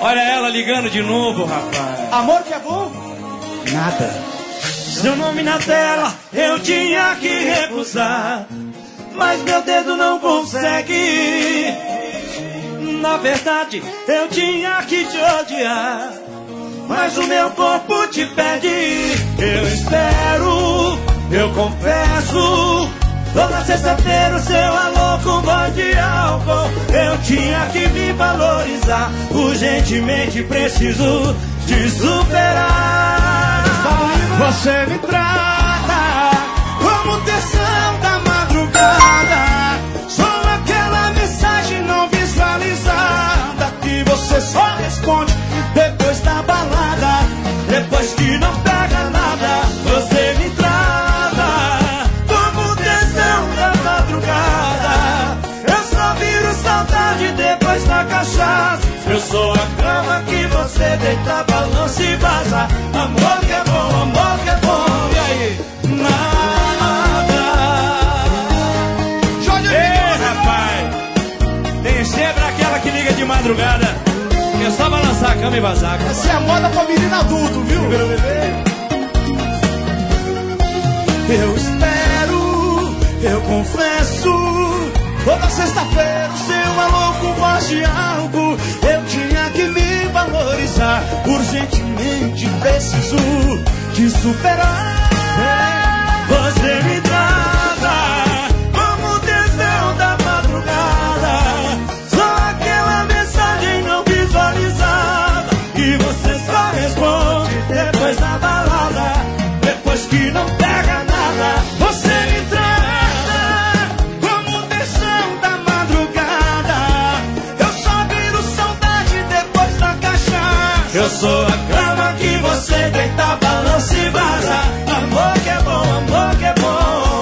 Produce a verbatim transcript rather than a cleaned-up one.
Olha ela ligando de novo, rapaz. Amor que é bom? Nada. Seu nome na tela eu tinha que recusar, mas meu dedo não consegue. Na verdade eu tinha que te odiar, mas o meu corpo te pede. Eu espero, eu confesso, toda sexta-feira o seu alô com voz de álcool. Eu tinha que me valorizar, urgentemente preciso te superar. Você me trata como tesão da madrugada. Sou aquela mensagem não visualizada que você só responde depois da balada. Depois que não pega nada, você me trata como tesão da madrugada. Eu só viro saudade depois da cachaça. Eu sou a cama que você deita, balança e vaza. Amor que é bom, amor que é bom. E aí? Nada. Ei, rapaz, tem sempre aquela que liga de madrugada, que é só balançar a cama e vazar. Essa é a moda pra menino adulto, viu? Meu bebê. Eu espero, eu confesso, toda sexta-feira o seu alô com voz de álcool. Eu tinha que me valorizar, urgentemente preciso te superar. Você me trata como tesão da madrugada. Só aquela mensagem não visualizada que você só responde depois da balada. Depois que não pega nada, você me trata como tesão da madrugada. Eu só viro saudade depois da cachaça. Eu sou a cama que você deita, balança e vaza. Amor que é bom, amor que é bom.